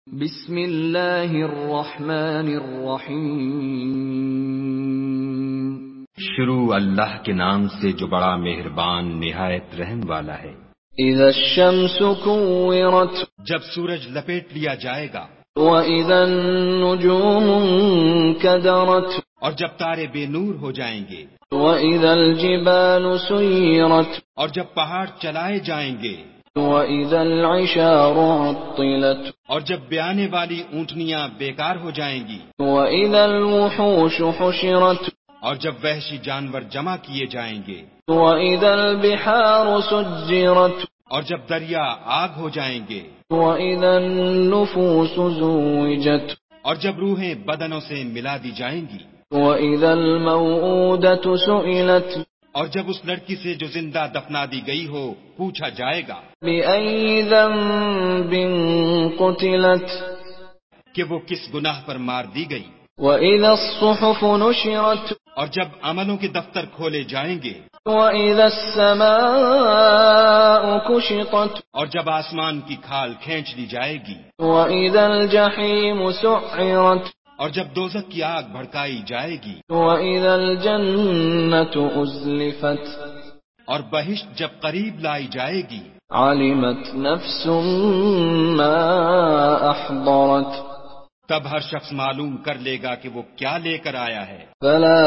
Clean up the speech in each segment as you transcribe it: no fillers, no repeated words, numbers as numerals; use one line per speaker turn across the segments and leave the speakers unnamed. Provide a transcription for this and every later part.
بسم اللہ الرحمن الرحیم۔
شروع اللہ کے نام سے جو بڑا مہربان نہایت رحم والا ہے۔
اذا الشمس كورت،
جب سورج لپیٹ لیا جائے گا۔
واذا النجوم انكدرت،
اور جب تارے بے نور ہو جائیں گے۔
واذا الجبال سيرت،
اور جب پہاڑ چلائے جائیں گے۔
واذا العشار عطلت،
اور جب بیانے والی اونٹنیاں بیکار ہو جائیں گی۔
واذا الوحوش حشرت،
اور جب وحشی جانور جمع کیے جائیں گے۔
واذا البحار سجرت،
اور جب دریا آگ ہو جائیں گے۔
واذا النفوس زوجت،
اور جب روحیں بدنوں سے ملا دی جائیں گی۔
واذا الموءودة سئلت،
اور جب اس لڑکی سے جو زندہ دفنا دی گئی ہو پوچھا جائے گا
بأي ذنب قتلت،
کہ وہ کس گناہ پر مار دی گئی۔
وإذا الصحف نشرت،
اور جب عملوں کے دفتر کھولے جائیں گے۔
وإذا السماء كشطت،
اور جب آسمان کی کھال کھینچ لی جائے گی۔
وإذا الجحيم سعرت،
اور جب دوزخ کی آگ بھڑکائی جائے گی۔
وإذا الجنة أزلفت،
اور بہشت جب قریب لائی جائے گی۔
علمت نفس ما أحضرت،
تب ہر شخص معلوم کر لے گا کہ وہ کیا لے کر آیا ہے۔
فلا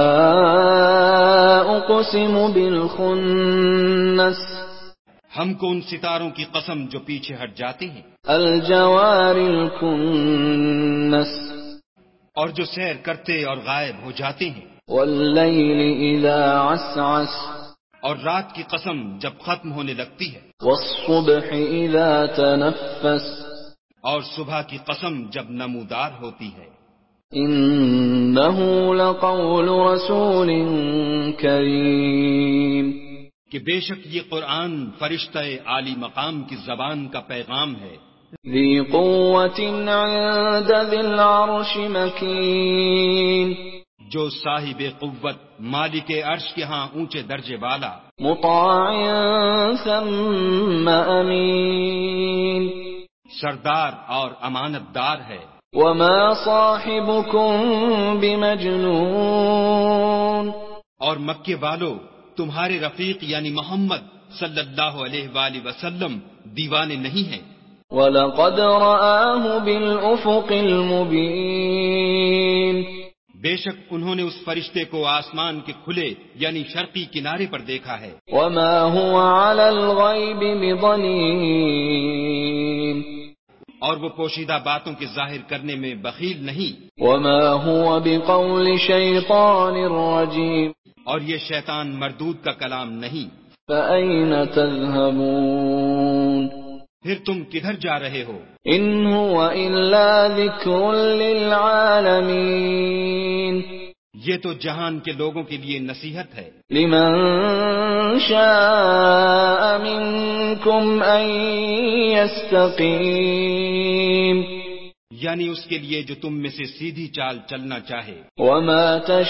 أقسم بالخنس،
ہم کو ان ستاروں کی قسم جو پیچھے ہٹ جاتے ہیں۔
الجوار الكنس،
اور جو سیر کرتے اور غائب ہو جاتے ہیں۔
والليل إذا عسعس،
اور رات کی قسم جب ختم ہونے لگتی ہے۔
والصبح إذا تنفس،
اور صبح کی قسم جب نمودار ہوتی ہے۔
إنه لقول رسول كريم،
کہ بے شک یہ قرآن فرشتہ عالی مقام کی زبان کا پیغام ہے۔
ذي قوة عند ذي العرش مكين،
جو صاحب قوت مالک عرش کے ہاں اونچے درجے والا،
مطاع ثم أمين،
سردار اور امانت دار ہے۔
وما صاحبكم بمجنون،
اور مکے والو تمہارے رفیق یعنی محمد صلی اللہ علیہ وآلہ وسلم دیوانے نہیں ہیں۔
وَلَقَدْ رَآهُ بِالْأُفُقِ الْمُبِينِ،
بے شک انہوں نے اس فرشتے کو آسمان کے کھلے یعنی شرقی کنارے پر دیکھا ہے۔
وَمَا هُوَ عَلَى الْغَيْبِ بِضَنِينٍ،
اور وہ پوشیدہ باتوں کے ظاہر کرنے میں بخیل نہیں۔
وَمَا هُوَ بِقَوْلِ شَيْطَانٍ رَجِيمٍ،
اور یہ شیطان مردود کا کلام نہیں۔
فَأَيْنَ تَذْهَبُونَ،
پھر تم کدھر جا رہے ہو؟
إِنْ هُوَ إِلَّا ذِكْرٌ لِّلْعَالَمِينَ،
یہ تو جہان کے لوگوں کے لیے نصیحت ہے۔
لمن شاء منكم أن يستقيم،
یعنی اس کے لیے جو تم میں سے سیدھی چال چلنا چاہے۔
وما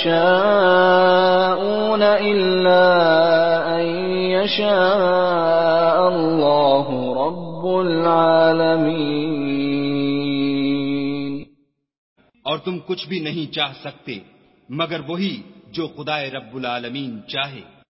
تشاءون إلا أن يشاء الله رب العالمين،
اور تم کچھ بھی نہیں چاہ سکتے مگر وہی جو خدائے رب العالمین چاہے۔